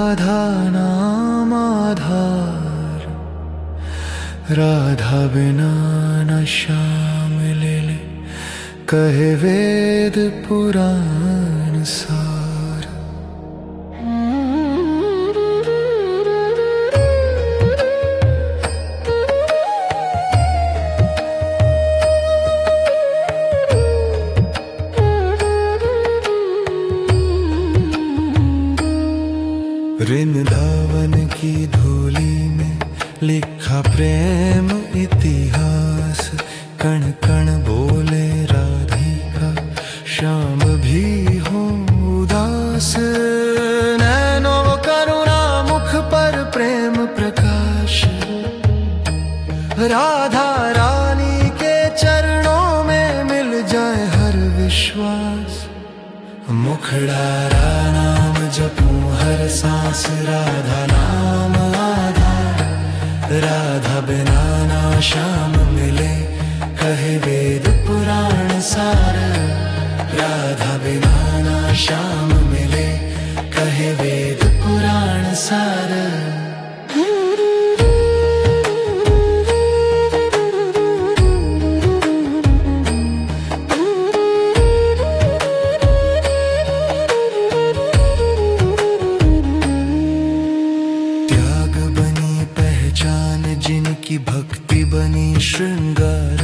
राधा नाम आधार, राधा बिना न श्याम ले ले, कहे वेद पुराण सार। वृंदावन की धूली में लिखा प्रेम इतिहास, कण कण बोले राधिका, श्याम भी हो उदास। नैनों करुणा मुख पर प्रेम प्रकाश, राधा रानी के चरणों में मिल जाए हर विश्वास। मुखड़ा नाम जपूं हर सांस, राधा नाम आधार, राधा बिना ना श्याम मिले, कहे वेद पुराण सार। राधा बिना ना श्याम मिले, कहे वेद पुराण सार। जिनकी भक्ति बनी श्रृंगार,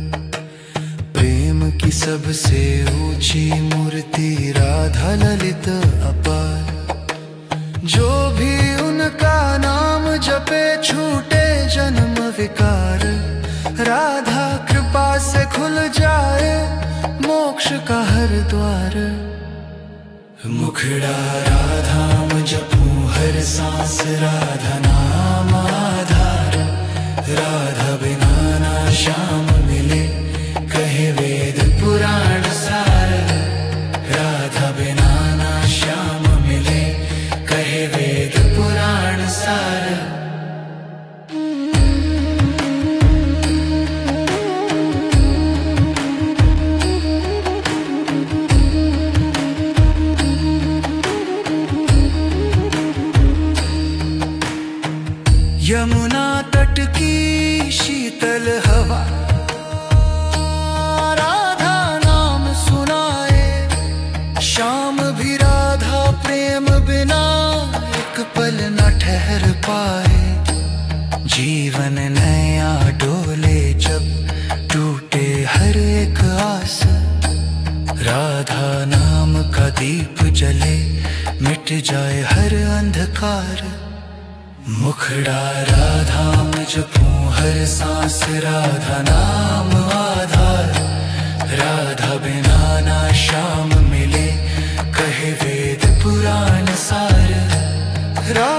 प्रेम की सबसे ऊंची मूर्ति राधा ललित अपार। जो भी उनका नाम जपे छूटे जन्म विकार, राधा कृपा से खुल जाए मोक्ष का हर द्वार। मुखड़ा राधाम जपूं हर सांस, राधा नाम आधार, राधा बिना ना श्याम मिले, कहे वेद पुराण सार। राधा बिना ना श्याम मिले, कहे वेद पुराण सार। यमुना तट की शीतल हवा, राधा नाम सुनाए। श्याम भी राधा प्रेम बिना एक पल न ठहर पाए। जीवन नया डोले जब टूटे हर एक आस, राधा नाम का दीप जले मिट जाए हर अंधकार। मुखड़ा राधाम जपूं हर सांस, राधा नाम आधार, राधा बिना ना श्याम मिले, कहे वेद पुराण सार।